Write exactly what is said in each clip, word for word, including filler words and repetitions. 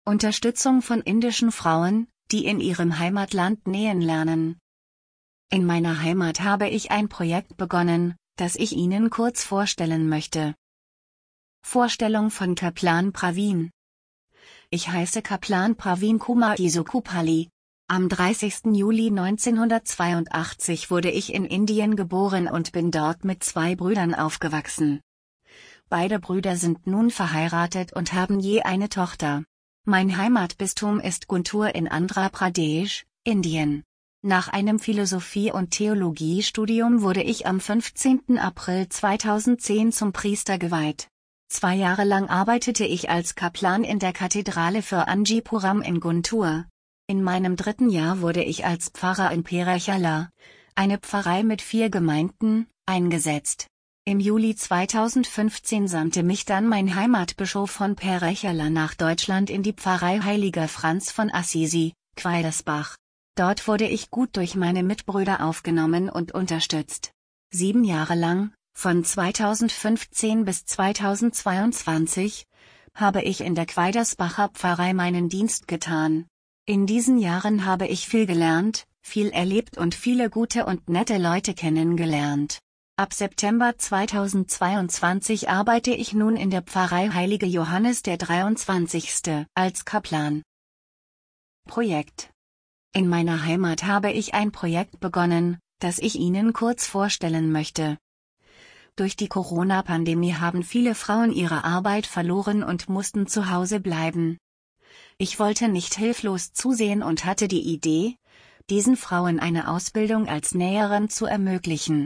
Unterstützung von indischen Frauen, die in ihrem Heimatland nähen lernen. In meiner Heimat habe ich ein Projekt begonnen, das ich Ihnen kurz vorstellen möchte. Vorstellung von Kaplan Praveen. Ich heiße Kaplan Praveen Kumar Isokupali. Am dreißigsten Juli neunzehnhundertzweiundachtzig wurde ich in Indien geboren und bin dort mit zwei Brüdern aufgewachsen. Beide Brüder sind nun verheiratet und haben je eine Tochter. Mein Heimatbistum ist Guntur in Andhra Pradesh, Indien. Nach einem Philosophie- und Theologiestudium wurde ich am fünfzehnten April zweitausendzehn zum Priester geweiht. Zwei Jahre lang arbeitete ich als Kaplan in der Kathedrale für Anjipuram in Guntur. In meinem dritten Jahr wurde ich als Pfarrer in Perechala, eine Pfarrei mit vier Gemeinden, eingesetzt. Im Juli zweitausendfünfzehn sandte mich dann mein Heimatbischof von Perechala nach Deutschland in die Pfarrei Heiliger Franz von Assisi, Quaidersbach. Dort wurde ich gut durch meine Mitbrüder aufgenommen und unterstützt. Sieben Jahre lang, von zweitausendfünfzehn bis zweitausendzweiundzwanzig, habe ich in der Quaidersbacher Pfarrei meinen Dienst getan. In diesen Jahren habe ich viel gelernt, viel erlebt und viele gute und nette Leute kennengelernt. Ab September zweitausendzweiundzwanzig arbeite ich nun in der Pfarrei Heilige Johannes der dreiundzwanzigste als Kaplan. Projekt. In meiner Heimat habe ich ein Projekt begonnen, das ich Ihnen kurz vorstellen möchte. Durch die Corona-Pandemie haben viele Frauen ihre Arbeit verloren und mussten zu Hause bleiben. Ich wollte nicht hilflos zusehen und hatte die Idee, diesen Frauen eine Ausbildung als Näherin zu ermöglichen.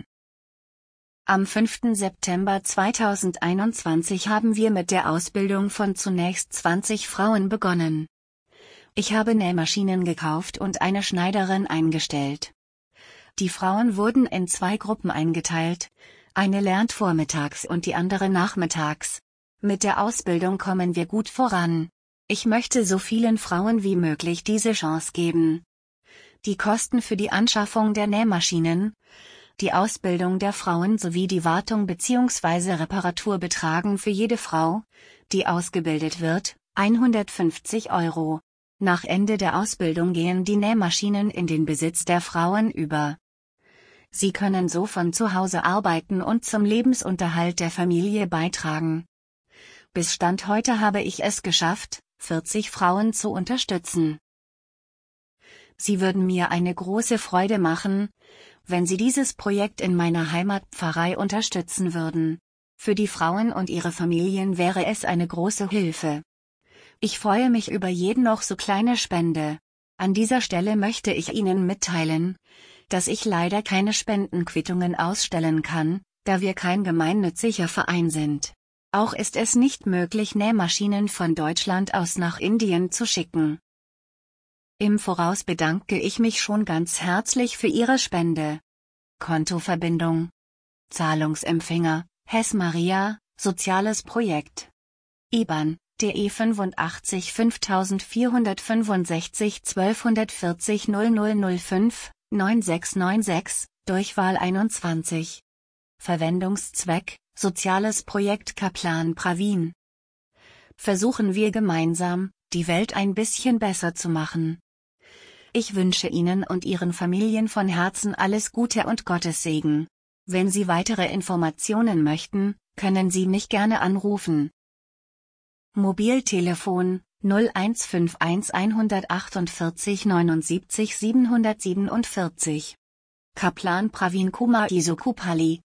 Am fünften September zweitausendeinundzwanzig haben wir mit der Ausbildung von zunächst zwanzig Frauen begonnen. Ich habe Nähmaschinen gekauft und eine Schneiderin eingestellt. Die Frauen wurden in zwei Gruppen eingeteilt, eine lernt vormittags und die andere nachmittags. Mit der Ausbildung kommen wir gut voran. Ich möchte so vielen Frauen wie möglich diese Chance geben. Die Kosten für die Anschaffung der Nähmaschinen, die Ausbildung der Frauen sowie die Wartung bzw. Reparatur betragen für jede Frau, die ausgebildet wird, hundertfünfzig Euro. Nach Ende der Ausbildung gehen die Nähmaschinen in den Besitz der Frauen über. Sie können so von zu Hause arbeiten und zum Lebensunterhalt der Familie beitragen. Bis Stand heute habe ich es geschafft, vierzig Frauen zu unterstützen. Sie würden mir eine große Freude machen, wenn Sie dieses Projekt in meiner Heimatpfarrei unterstützen würden. Für die Frauen und ihre Familien wäre es eine große Hilfe. Ich freue mich über jeden noch so kleine Spende. An dieser Stelle möchte ich Ihnen mitteilen, dass ich leider keine Spendenquittungen ausstellen kann, da wir kein gemeinnütziger Verein sind. Auch ist es nicht möglich, Nähmaschinen von Deutschland aus nach Indien zu schicken. Im Voraus bedanke ich mich schon ganz herzlich für Ihre Spende. Kontoverbindung. Zahlungsempfänger, Hess Maria, Soziales Projekt. I B A N, D E fünfundachtzig fünftausendvierhundertfünfundsechzig zwölfhundertvierzig null null null fünf, neun sechs neun sechs, Durchwahl einundzwanzig. Verwendungszweck, Soziales Projekt Kaplan Praveen. Versuchen wir gemeinsam, die Welt ein bisschen besser zu machen. Ich wünsche Ihnen und Ihren Familien von Herzen alles Gute und Gottes Segen. Wenn Sie weitere Informationen möchten, können Sie mich gerne anrufen. Mobiltelefon null eins fünf eins hundertachtundvierzig neunundsiebzig siebenhundertsiebenundvierzig. Kaplan Praveen Kumar Isokupali